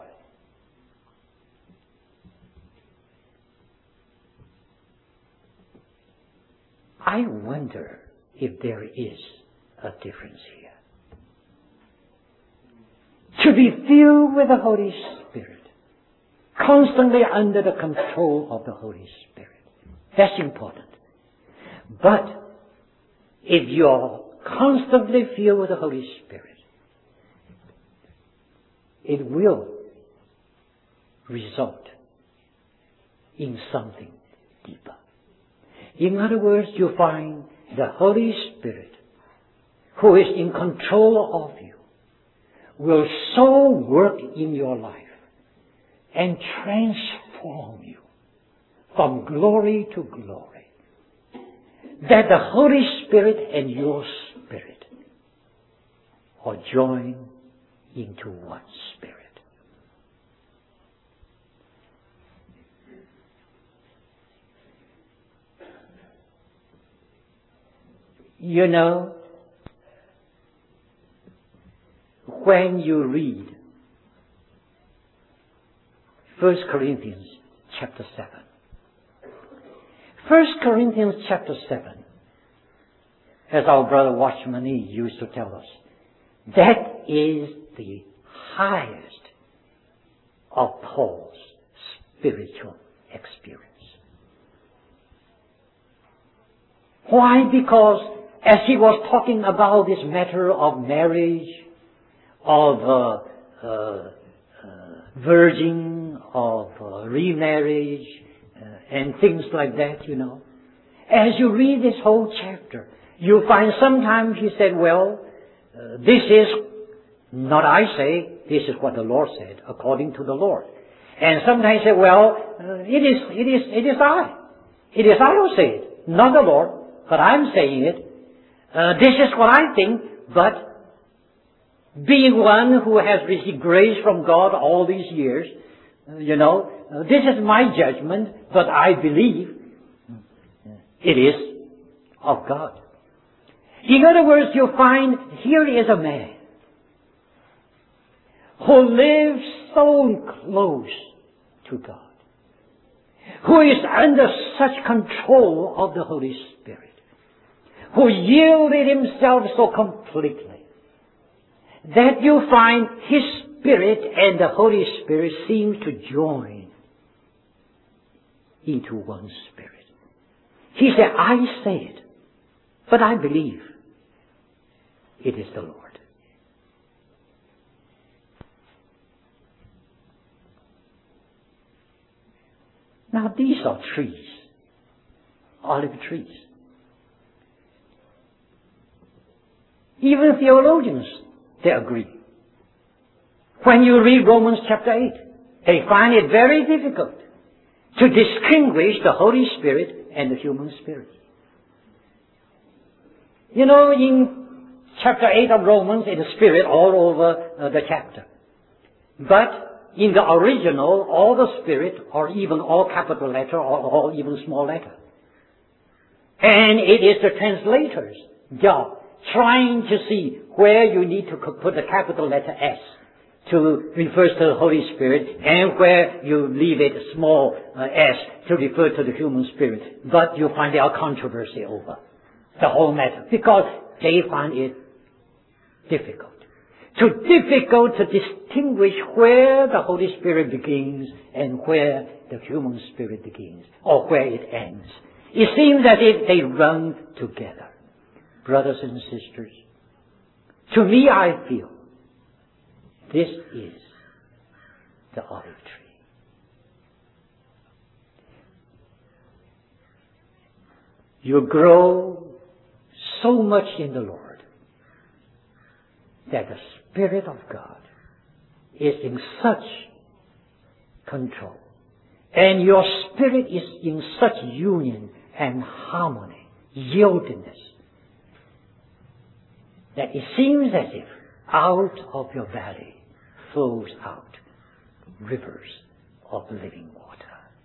I wonder if there is a difference here. To be filled with the Holy Spirit, constantly under the control of the Holy Spirit. That's important. But if you're constantly filled with the Holy Spirit, it will result in something deeper. In other words, you find the Holy Spirit, who is in control of you, will so work in your life and transform you from glory to glory that the Holy Spirit and your spirit are joined into one spirit. You know, when you read First Corinthians chapter seven, First Corinthians chapter seven, as our brother Watchman Nee used to tell us, that is the highest of Paul's spiritual experience. Why? Because as he was talking about this matter of marriage, of uh, uh, uh, virgin, of uh, remarriage, uh, and things like that, you know. As you read this whole chapter, you find sometimes he said, well, uh, this is not I say, this is what the Lord said, according to the Lord. And sometimes he said, well, uh, it is, it is, it is I. It is I who say it, not the Lord, but I'm saying it. Uh, this is what I think, but being one who has received grace from God all these years, uh, you know, uh, this is my judgment, but I believe it is of God. In other words, you find here is a man who lives so close to God, who is under such control of the Holy Spirit, who yielded himself so completely that you find his Spirit and the Holy Spirit seem to join into one Spirit. He said, I say it, but I believe it is the Lord. Now these are trees, olive trees. Even theologians, they agree. When you read Romans chapter eight, they find it very difficult to distinguish the Holy Spirit and the human spirit. You know, in chapter eight of Romans, it is Spirit all over uh, the chapter. But in the original, all the Spirit, or even all capital letter, or all even small letter. And it is the translator's job trying to see where you need to put the capital letter S to refer to the Holy Spirit, and where you leave it small uh, s to refer to the human spirit. But you find there are controversy over the whole matter, because they find it difficult. Too difficult to distinguish where the Holy Spirit begins and where the human spirit begins, or where it ends. It seems as if they run together. Brothers and sisters, to me I feel this is the olive tree. You grow so much in the Lord that the Spirit of God is in such control, and your spirit is in such union and harmony, yieldedness, that it seems as if out of your belly flows out rivers of living water.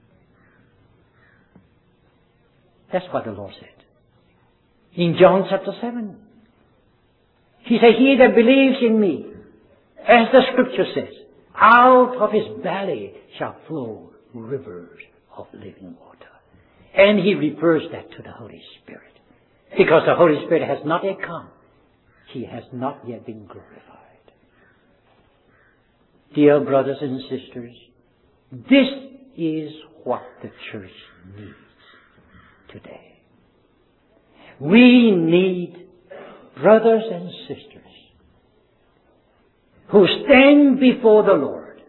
That's what the Lord said. In John chapter seven, He said, he that believes in me, as the scripture says, out of his belly shall flow rivers of living water. And He refers that to the Holy Spirit, because the Holy Spirit has not yet come. He has not yet been glorified. Dear brothers and sisters, This is what the church needs today. We need brothers and sisters who stand before the Lord,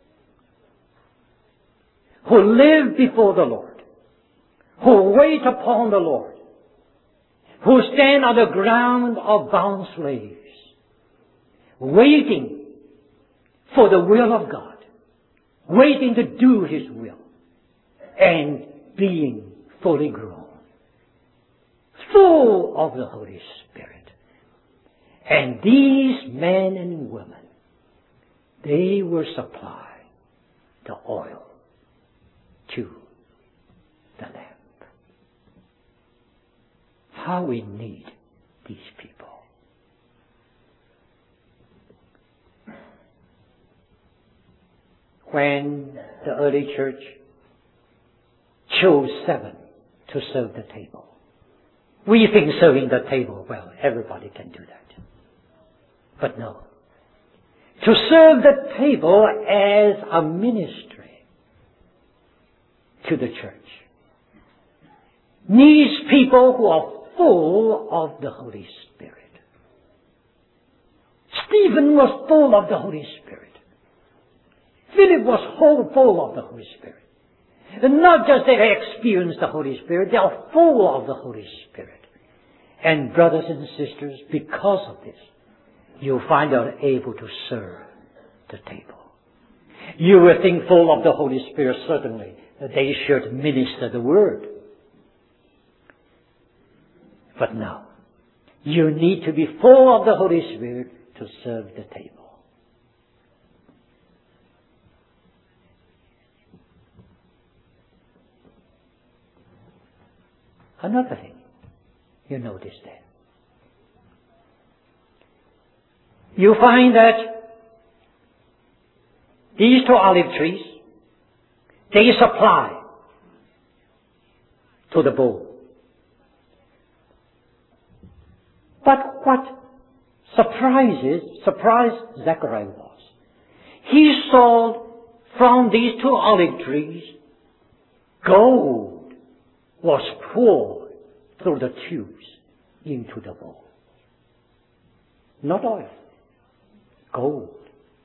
who live before the Lord, who wait upon the Lord, who stand on the ground of bound slaves, waiting for the will of God, waiting to do His will, and being fully grown, full of the Holy Spirit. And these men and women, they will supply the oil to the lamp. How we need these people. When the early church chose seven to serve the table, we think serving the table, well, everybody can do that. But no. To serve the table as a ministry to the church needs people who are full of the Holy Spirit. Stephen was full of the Holy Spirit. Philip was whole full of the Holy Spirit. And not just that they experienced the Holy Spirit, they are full of the Holy Spirit. And brothers and sisters, because of this, you find out able to serve the table. You will think full of the Holy Spirit, certainly, that they should minister the Word. But no, you need to be full of the Holy Spirit to serve the table. Another thing, you notice that. You find that these two olive trees, they supply to the bowl. But what surprises, surprised Zechariah was, he saw from these two olive trees, gold was poured through the tubes into the bowl. Not oil. Gold.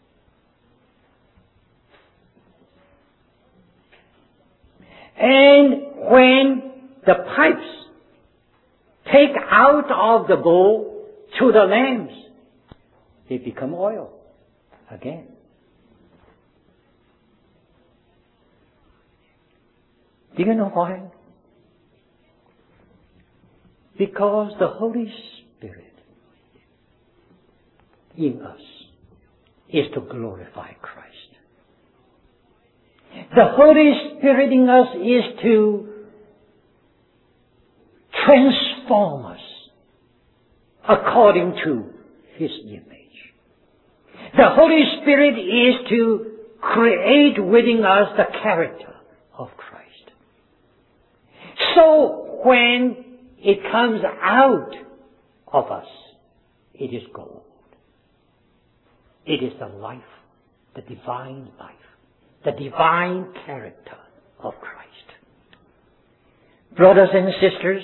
And when the pipes take out of the bowl to the lamps, they become oil again. Do you know why? Because the Holy Spirit in us is to glorify Christ. The Holy Spirit in us is to transform us according to His image. The Holy Spirit is to create within us the character of Christ. So when it comes out of us, it is gold. It is the life, the divine life, the divine character of Christ. Brothers and sisters,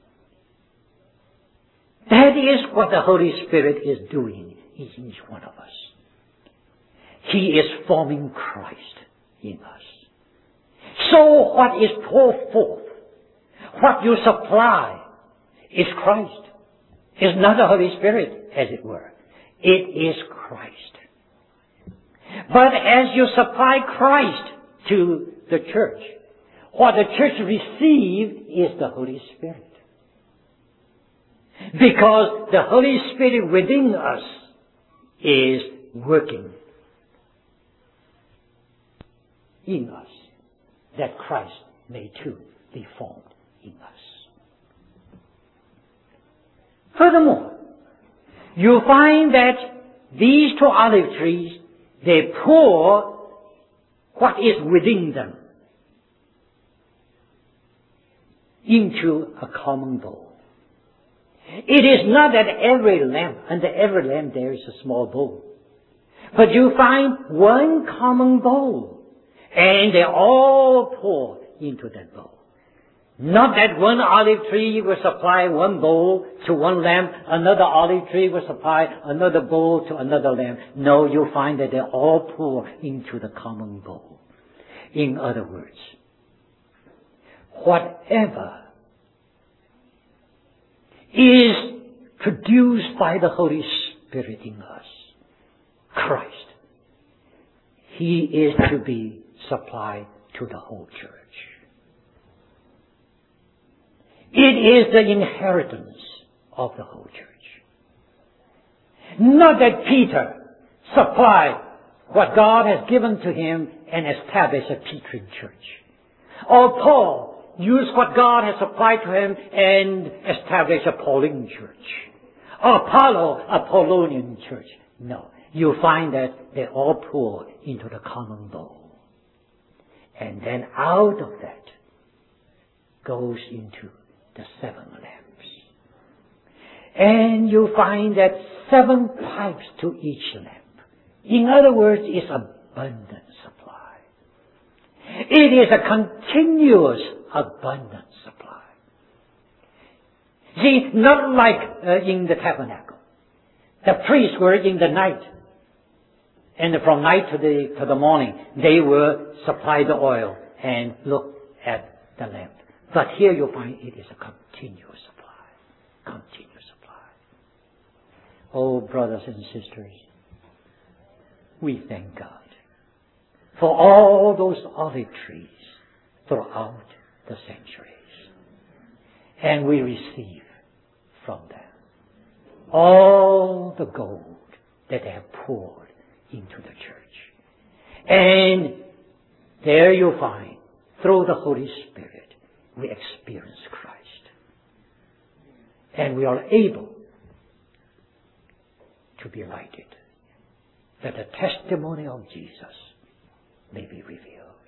that is what the Holy Spirit is doing in each one of us. He is forming Christ in us. So what is poured forth, what you supply, is Christ. Is not the Holy Spirit, as it were. It is Christ. But as you supply Christ to the church, what the church receives is the Holy Spirit. Because the Holy Spirit within us is working in us, that Christ may too be formed in us. Furthermore, you find that these two olive trees, they pour what is within them into a common bowl. It is not that every lamp, under every lamp there is a small bowl. But you find one common bowl. And they all pour into that bowl. Not that one olive tree will supply one bowl to one lamp, another olive tree will supply another bowl to another lamp. No, you'll find that they all pour into the common bowl. In other words, whatever is produced by the Holy Spirit in us, Christ, He is to be supplied to the whole church. It is the inheritance of the whole church. Not that Peter supplied what God has given to him and established a Petrine church. Or Paul used what God has supplied to him and established a Pauline church. Or Apollo, a Paulonian church. No. You find that they all pour into the common bowl. And then out of that goes into the seven lamps. And you find that seven pipes to each lamp. In other words, it's abundant supply. It is a continuous abundant supply. See, not like uh, in the tabernacle. The priests were in the night. And from night to the, to the morning, they will supply the oil and look at the lamp. But here you find it is a continuous supply. Continuous supply. Oh, brothers and sisters, we thank God for all those olive trees throughout the centuries. And we receive from them all the gold that they have poured into the church. And there you find, through the Holy Spirit, we experience Christ. And we are able to be lighted, that the testimony of Jesus may be revealed.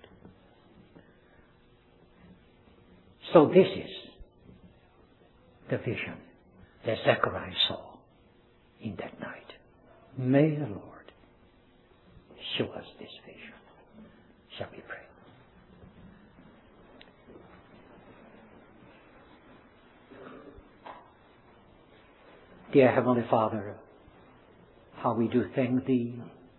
So this is the vision that Zechariah saw in that night. May the Lord show us this vision. Shall we pray? Dear Heavenly Father, how we do thank Thee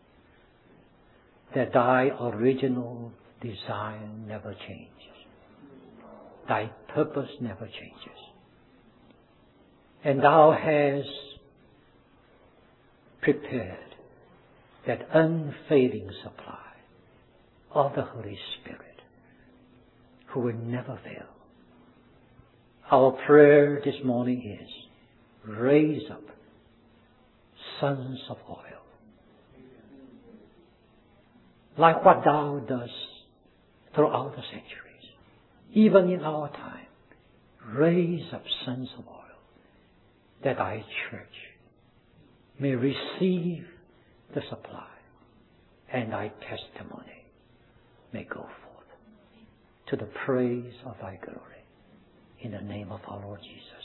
that Thy original design never changes. Thy purpose never changes. And Thou hast prepared that unfailing supply of the Holy Spirit, who will never fail. Our prayer this morning is, raise up sons of oil, like what Thou dost throughout the centuries, even in our time. Raise up sons of oil, that Thy church may receive the supply, and Thy testimony may go forth to the praise of Thy glory. In the name of our Lord Jesus.